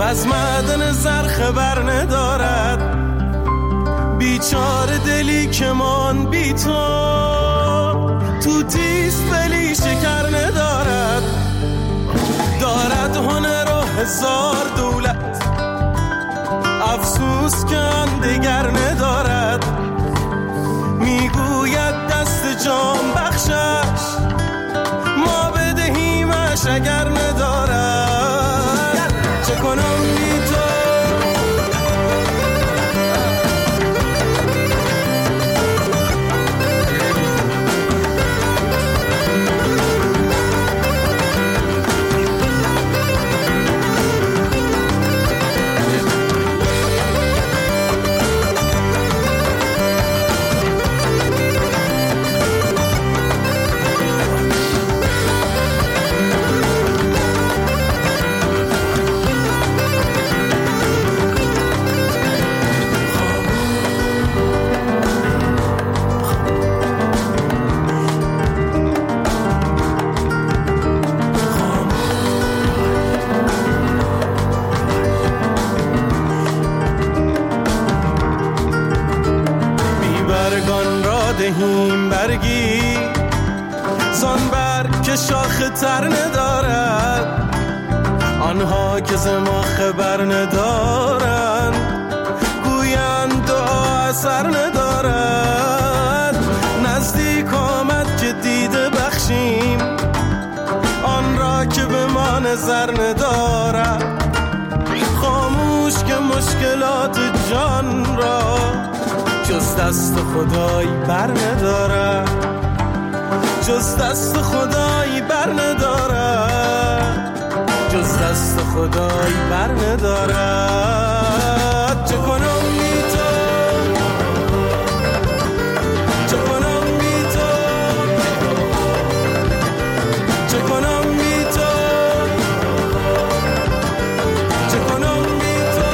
از معدن زر خبر ندارد، بیچاره دلی که من بی تو تیز ولی شکر ندارد، دارد هنر و هزار دولت، افسوس که آن دگر ندارد، میگوید دست جان بخشش ما بدهیمش اگر ندارد. چه کنم بی تو دهیم برگی زان برگ که شاخ تر ندارد، آنها که ز ما خبر ندارند گویند دعا اثر ندارد. نزدیک آمد که دیده بخشیم آن را که به ما نظر ندارد، خاموش که مشکلات جان را جز دست خدای بر ندارد، جز دست خدای بر ندارد، جز دست خدای بر ندارد. چه کنم بی تو، چه کنم بی تو، چه کنم بی تو، چه کنم بی تو.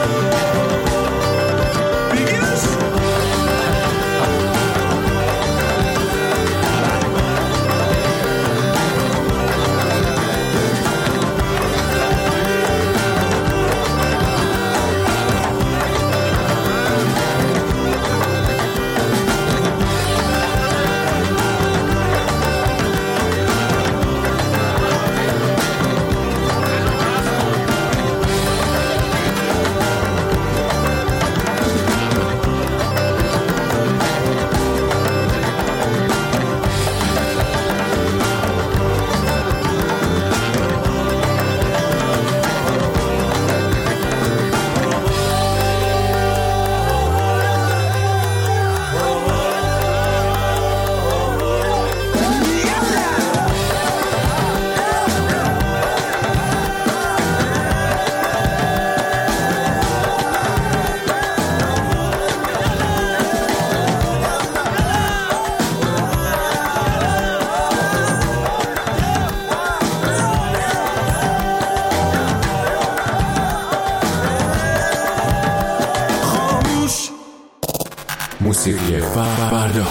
موسیقی فردا.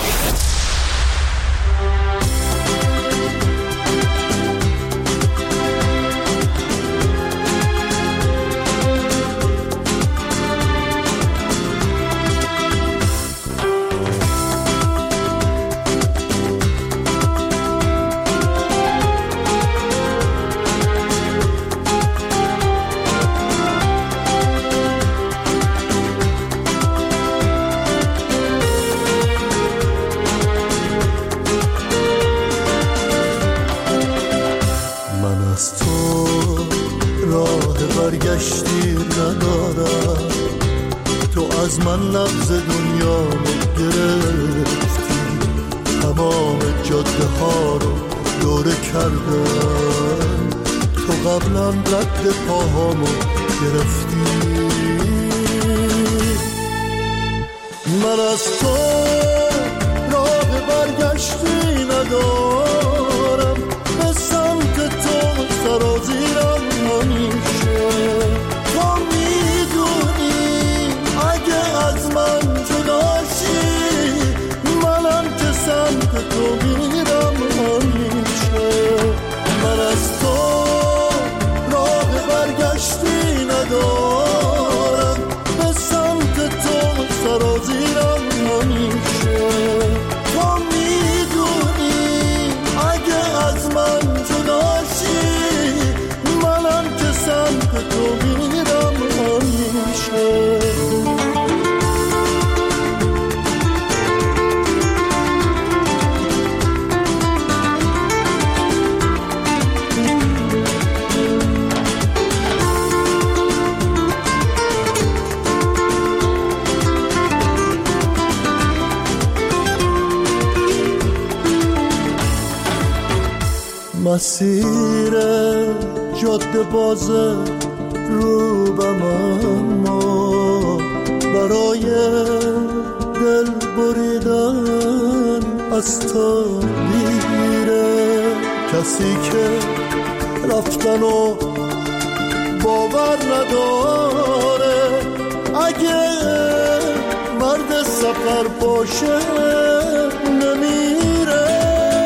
برگشتی ندارم، تو از من نبض دنیا گرفتی، تمام جاده ها رو دوره کردم، تو قبلا رد پاهامو گرفتی. من از تو راه برگشتی ندارم، به سمت تو سرازیرم همیشه. تو میدونی اگه از من جداشی، منم که سمت تو میرم همیشه. من از تو راه برگشتی ندارم، مسیر جاده باز روبم، اما برای دل بریدن از تو میره. کسی که رفتن و باور نداره، اگه مرد سفر باشه نمیره.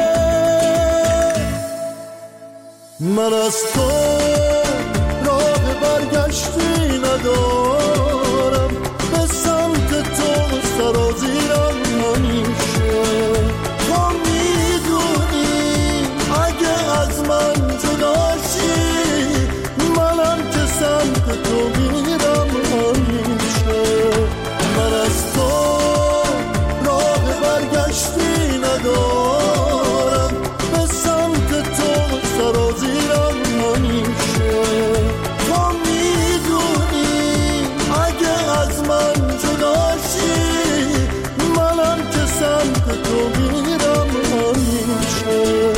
من از تو راه برگشتی ندارم، به سمت تو سرازیرم همیشه. تو میدونی اگه از من جداشی، منم که سمت تو میرم همیشه. من از تو راه برگشتی ندارم، به سمت تو سرازیرم همیشه. تو میدونی اگه از من جداشی، منم که سمت تو میرم همیشه.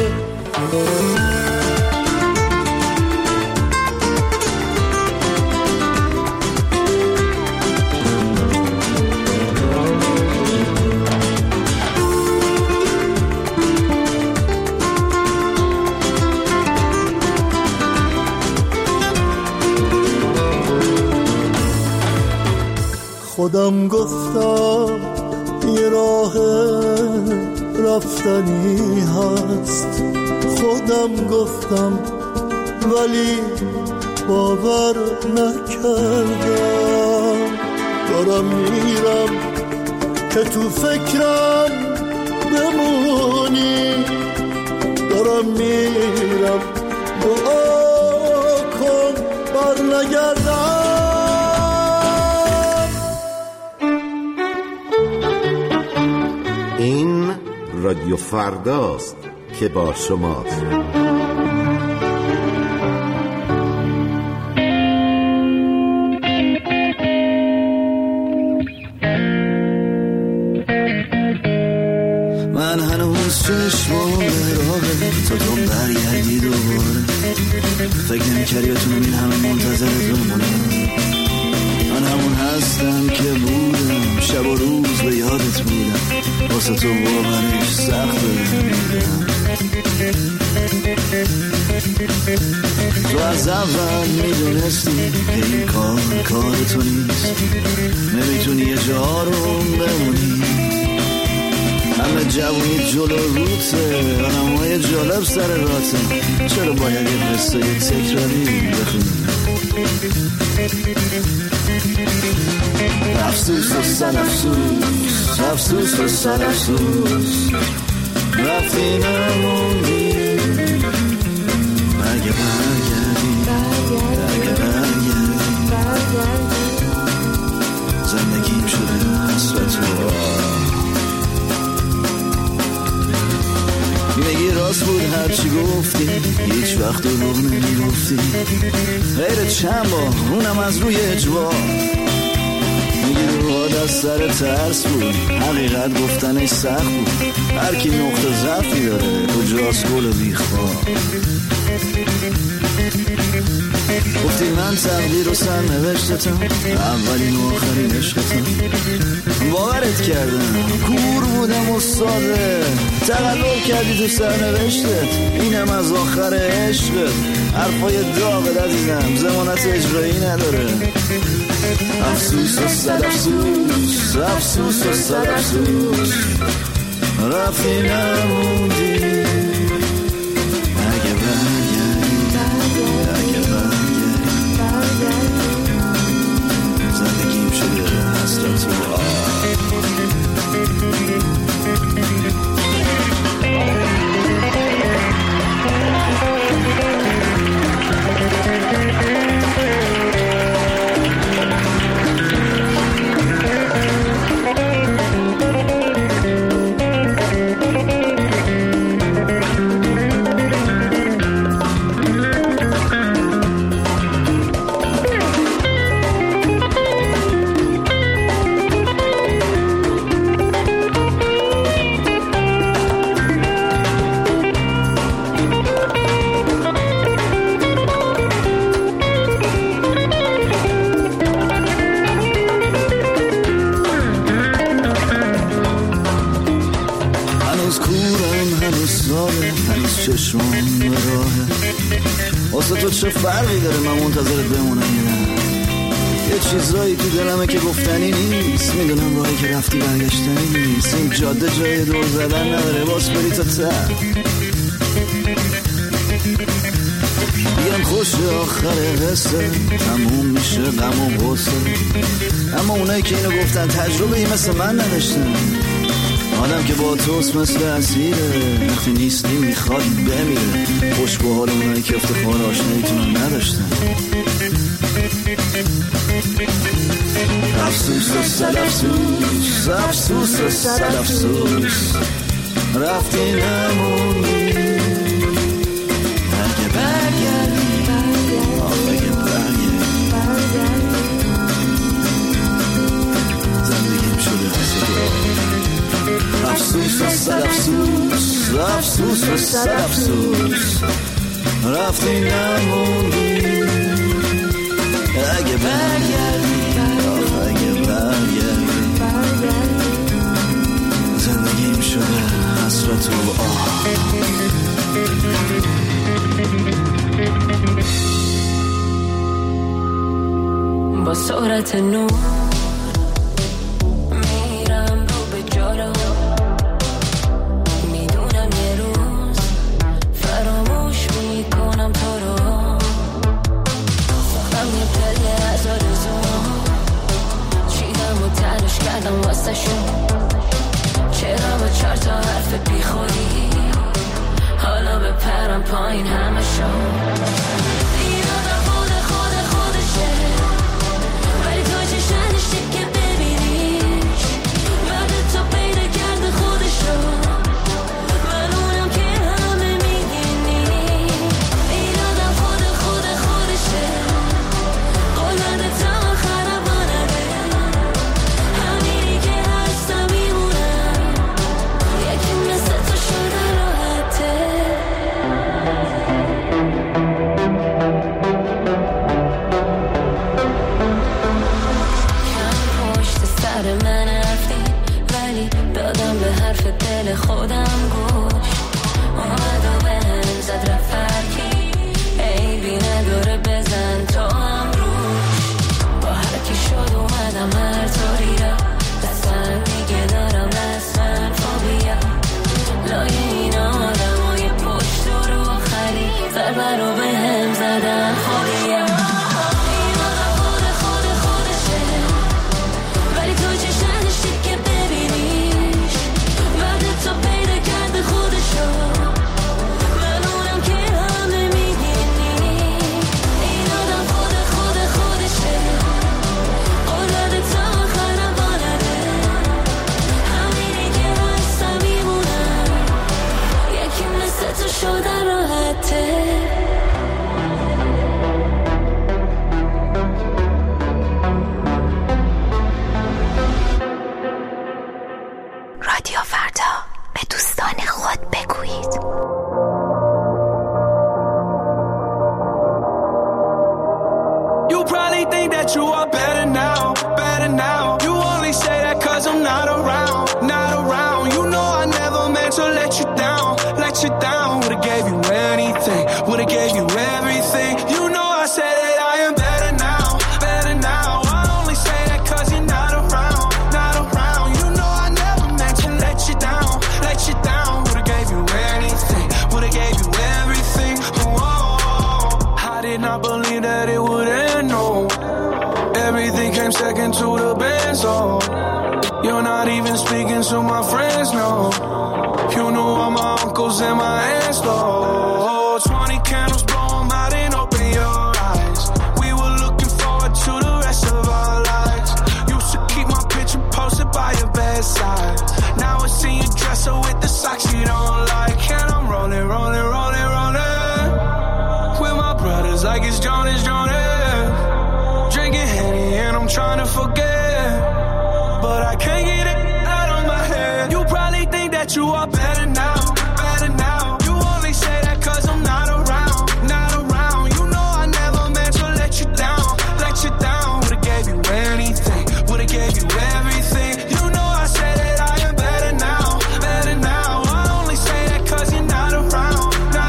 خودم گفتم یه راه رفتنی هست، خودم گفتم ولی باور نکردم. دارم میرم که تو فکرم بمونی، دارم میرم دعا کن بر نگردم. این رادیو فرداست که با شماست. من هنوز چشمام به راهه تا تو برگردی دوباره. فکر نمی‌کردی بتونم این همه منتظرت بمونم. من همون هستم که بودم، شب و روز به یادت بودم، واسه تو باورش سخت بودم. تو از اول میدونستی که این کار تو نیست، نمیتونی یه جا رو بمونی. همه جوونی جلو روته، آدمای جالب سر راته، چرا باید یه قصه تکراری بخونی؟ افسوس و سر افسوس، افسوس و سر افسوس، رفتی نموندی. اگه برگردی، اگه برگردی، زندگیم شده حسرت و میگی راست بود هرچی گفتی، هیچ وقت دروغ نمیگفتی. غیر چند بار اونم از روی اجبار، میگی روحات از سر ترس بود، حقیقت گفتنش سخت بود. هر کی نقطه ضعفی داره، کجاست گل بیخواه. گفتی من تقدیر و سرنوشتتم، اولین و آخرین عشقتم. باورت کردم، کور بودم و ساده، تقلب کردی تو سرنوشتت، اینم از آخر عشقت. حرفای داغت عزیزم ضمانت اجرایی نداره. افسوس و صد افسوس، افسوس و صد افسوس، رفتی نموندی. اگه برگردی، اگه برگردی، زندگیم شده حسرت و چشمم به راهه. واسه تو چه فرقی داره من منتظرت بمونم یا نه؟ یه چیزایی تو دلمه که گفتنی نیست. میدونم راهی که رفتی برگشتنی نیست. این جاده جای دور زدن نداره، باز بری تا ته. بگم خوش آخر قصه تموم میشه غم و غصه. اما اونایی که اینو گفتن تجربه ای مثل من نداشتن. آدم که با توست مثل اسیره، وقتی نیستی میخواد بمیره. خوش به حال اونایی که افتخار آشناییتون نداشتن. افسوس و صد افسوس، افسوس و صد افسوس، رفتی نمونی. اگه برگردی، اگه برگردی، زندگیم شده افسوس و صد افسوس، افسوس و صد افسوس، رفتی نموندی. اگه برگردی، اگه برگردی، زندگیم شده حسرت و آه. با سرعت نور میرم رو به جلو. میدونم یه روز فراموش میکنم تو رو. من یه پله از آرزوام چیدم و تلاش کردم واسه شون. چرا با 4 تا حرف بی خودی حالا بپرم پایین همه شون. خودم گوش اومد و بهم زد رفرکی. عیبی نداره بزن تو هم روش. با هرکی شد اومدم هر طوری را دستم دیگه دارم رسمن فوبیا. لای این آدم های پشت رو خری ضربه رو بهم زدن خودیا. رادیو فردا، به دوستان خود بگویید. You probably think that you are better now, better now. You only say that cause I'm not around, not around. You know I never meant to let you down, let you down. Would've gave you anything, would've gave you everything. You know I said that I am better now, better now. I only say that cause you're not around, not around. You know I never meant to let you down, let you down. Would've gave you anything, would've gave you everything. Oh, I did not believe that it would end, no. Everything came second to the best, oh. You're not even speaking to my friends, no. You know all my uncles and my aunts, though. 20 candles, blow 'em out and open your eyes. We were looking forward to the rest of our lives. Used to keep my picture posted by your bedside. Now I see you dresser with the socks you don't like. And I'm rolling, rolling, rolling, rolling with my brothers like it's Jonas, Jonas. Drinking Henny and I'm trying to forget, but I can't get it out of my head. You probably think that you are better now, better now. You only say that cause I'm not around, not around. You know I never meant to let you down, let you down. Would've gave you anything, would've gave you everything. You know I said that I am better now, better now. I only say that cause you're not around, not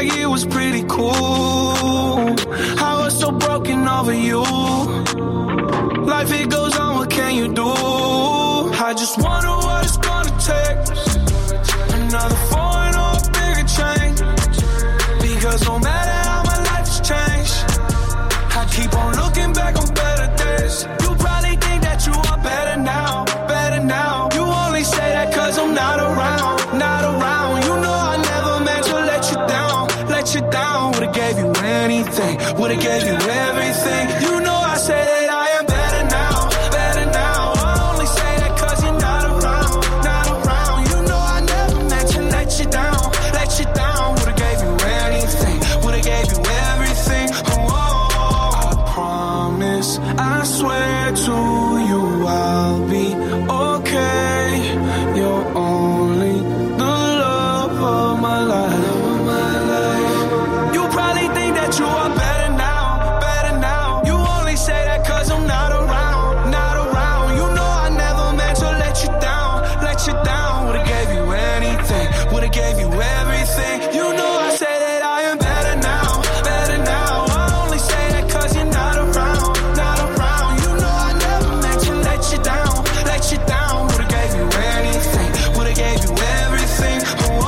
like it was pretty cool. I was so broken over you. Life it goes on, what can you do? I just wonder what it's gonna take. Another foreign or a bigger change. Because no matter how my life has changed, I keep on looking back on better days. You probably think that you are better now, better now. You only say that cause I'm not around, not around. You know I never meant to let you down, let you down. Would've gave you anything, would've gave you everything. You know I say that I am better now, better now. I only say that cause you're not around, not around. You know I never meant to let you down, let you down. Would've gave you anything, would've gave you everything. Oh, I promise, I swear to you I'll be okay. You're only the love of my life. You probably think that you are better now, better now. You only say that cause I'm not around, not around. You know I never meant to let you down, let you down. Would've gave you anything, would've gave you everything. You know I say that I am better now, better now. I only say that cause you're not around, not around. You know I never meant to let you down, let you down. Would've gave you anything, would've gave you everything. Oh,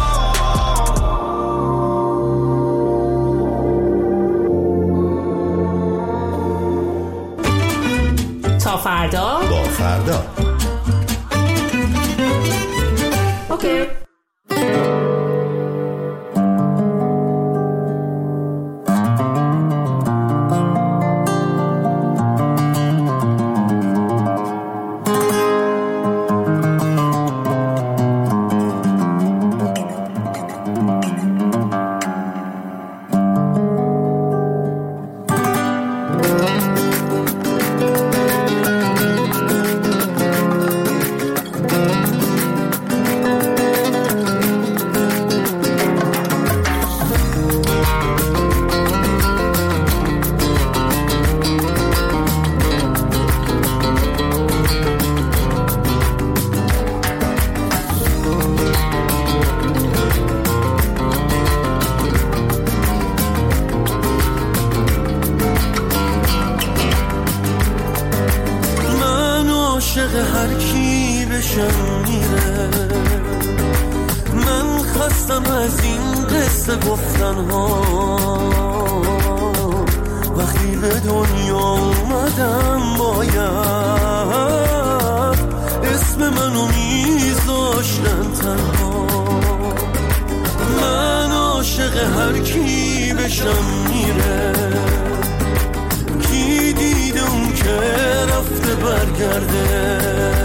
تا فردا با فردا. اوکی. هر کی بشم میره. من خستم از این قصه گفتن ها. وقتی به دنیا اومدم باید اسم منو میذاشتن تنها. من عاشق هر کی بشم میره. کی دیده اون که رفته برگرده.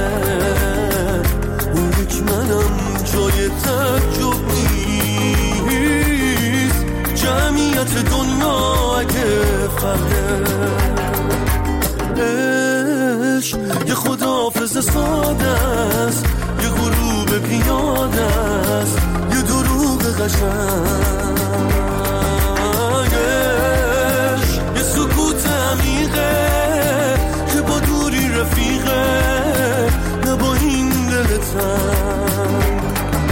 اون یک منم جای تعجب نیست. جمعیت دنیا اگه فرده. عشق یه خداحافظ ساده است. یه غروب پیاده است. یه دروغ قشنگ. یه سکوت عمیقه که با دوری رفیقه. نه با این دل تنگ.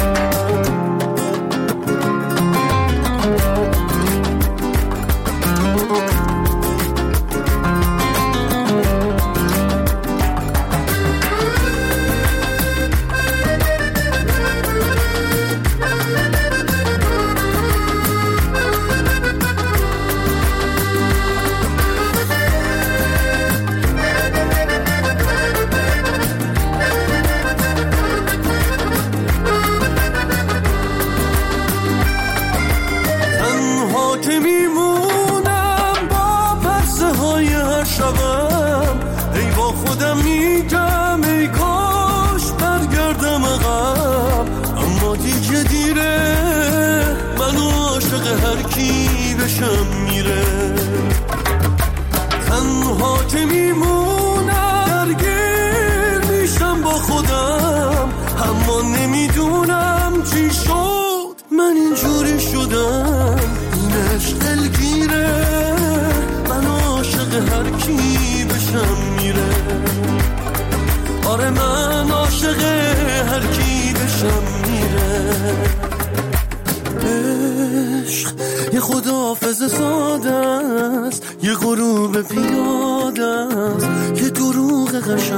تنها که میمونم درگیر میشم با خودم. اما نمیدونم چی شد من اینجوری شدم. این عشق دلگیره. من عاشق هر کی بشم میره. آره من عاشق هر کی بشم میره. عشق یه خداحافظ ساده است، یه غروب پیاده است، یه دروغ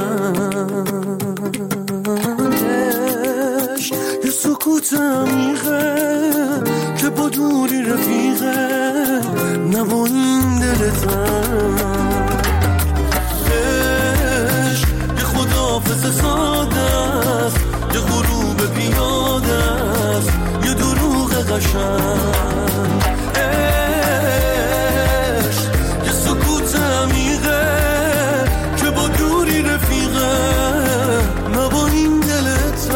قشنگش، یه سکوت عمیقه که با دوری رفیقه، نه با این دلتش. یه خداحافظ ساده است، یه غروب پیاده است، یه دروغ قشنگ، یه سکوت عمیقه که با دوری رفیقه، نه با این دلت.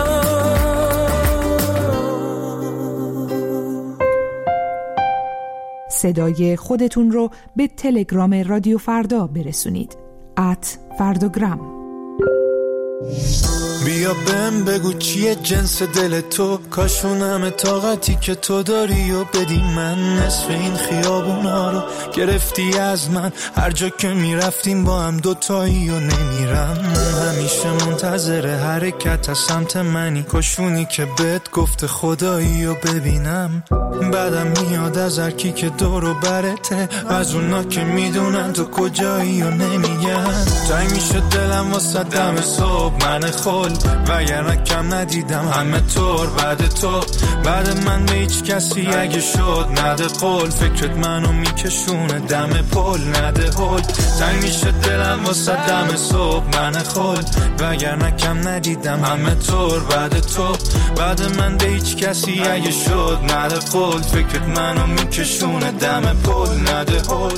صدای خودتون رو به تلگرام رادیو فردا برسونید. @فرداگرام. بیا بهم بگو چیه جنس دل تو، کاشون همه طاقتی که تو داری و بدی من. نصف این خیابونا رو گرفتی از من، هر جا که میرفتیم با هم دوتایی و نمیرم. همیشه منتظر حرکت از سمت منی، کاشونی که بهت گفت خدایی و ببینم. بعدم میاد از هر کی که دور و برته، از اونا که میدونن تو کجایی و نمیگن. تای میشه دلم واسه دم صبح من خل، وگرنه کم ندیدم همه طور بعد تو. بعد من به هیچ کسی اگه شد نده قول، فکرت منو میکشونه دم پل نده هل. تنگ میشه دلم واسه دم صبح من خل، وگرنه کم ندیدم همه طور بعد تو. بعد من به هیچ کسی اگه شد نده قول، فکرت منو میکشونه دم پل نده هل.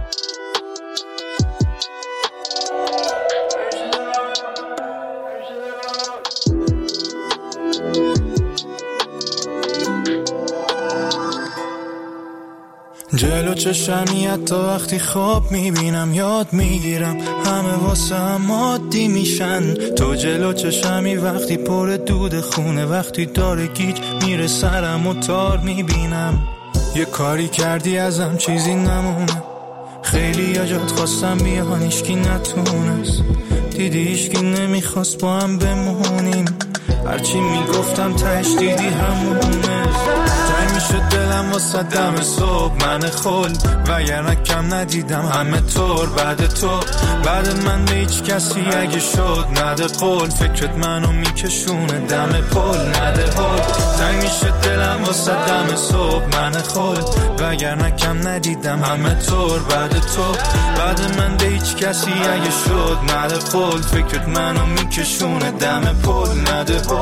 جلو چشمی حتی وقتی خواب میبینم یاد میگیرم، همه واسه هم عادی میشن. تو جلو چشمی وقتی پر دود خونه، وقتی داره گیج میره سرم و تار میبینم. یه کاری کردی ازم چیزی نمونه، خیلی یا جات خواستم بیان ایشکی نتونست، دیدی ایشکی نمیخواست با هم بمونیم، هرچی میگفتم تهش دیدی همونه. تنگ میشه دلم واسه دم صبح من خل، وگرنه کم ندیدم همه طور بعد تو. بعد من به هیچ کسی اگه شد نده قول، فکرت منو میکشونه دم پل نده هل. تنگ میشه دلم واسه دم صبح من خل، وگرنه کم ندیدم همه طور بعد تو. بعد من به هیچ کسی اگه شد نده قول، فکرت منو میکشونه دم پل نده هل.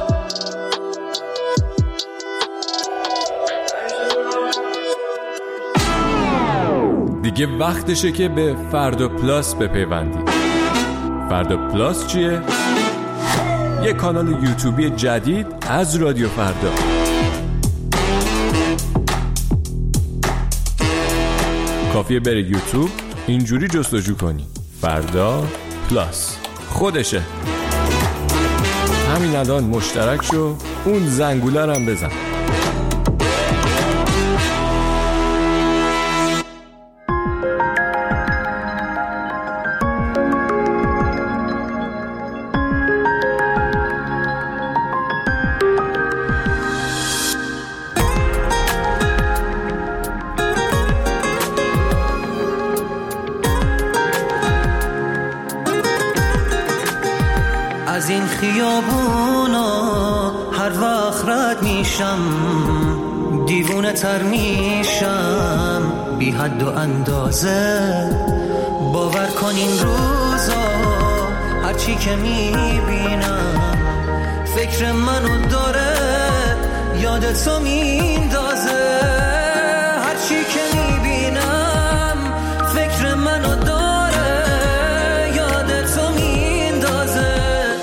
دیگه وقتشه که به فردا پلاس بپیوندید. فردا پلاس چیه؟ یه کانال یوتیوبی جدید از رادیو فردا. کافیه بره یوتیوب اینجوری جستجو کنی فردا پلاس، خودشه. همین الان مشترک شو، اون زنگوله رو هم بزن. از این خیابونا هر وقت رد میشم، دیوونه تر میشم بی حد و اندازه. باور کن این روزا هرچی که میبینم فکر منو داره یادتو میندازه. هرچی که میبینم فکر منو داره یادتو میندازه.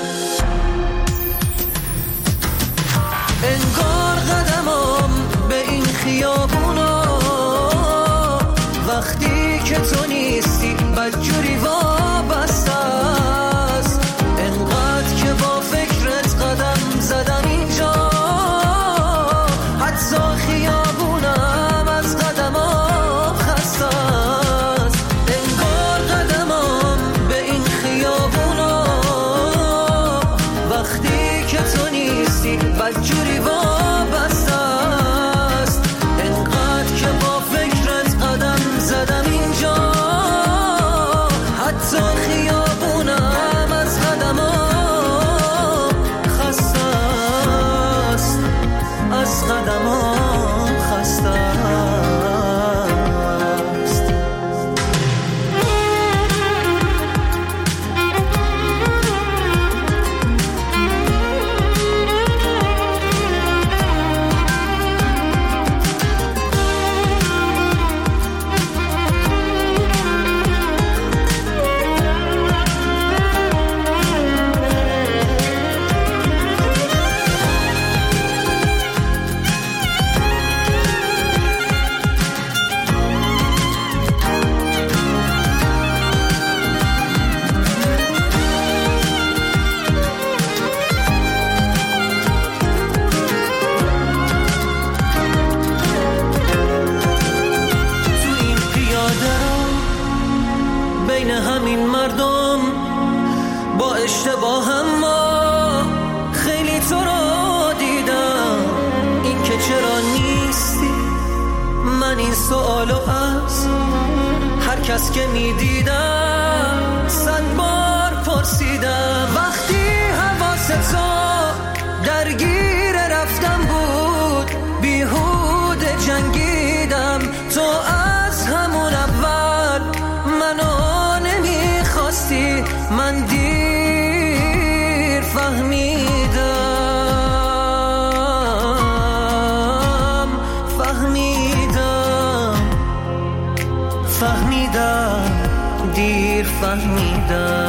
انگار قدمم به این خیابونا وقتی که تو نیستی بدجوری وابسته است. انقدر که با فکرت قدم زدم اینجا، حتی خیابونم از قدمم خسته است. انگار قدمم به این خیابونا وقتی که تو نیستی بدجوری وابسته است. اما خیلی تو رو دیدم، این که چرا نیستی. من این سوالو از هر کس که میدیدم 100 بار پرسیدم. وقتی حواستو درگیر رفتم بود، بیهوده جنگیدم. تو از همون اول منو نمیخواستی، من دیر فهمیدم، دیر فهمیدم.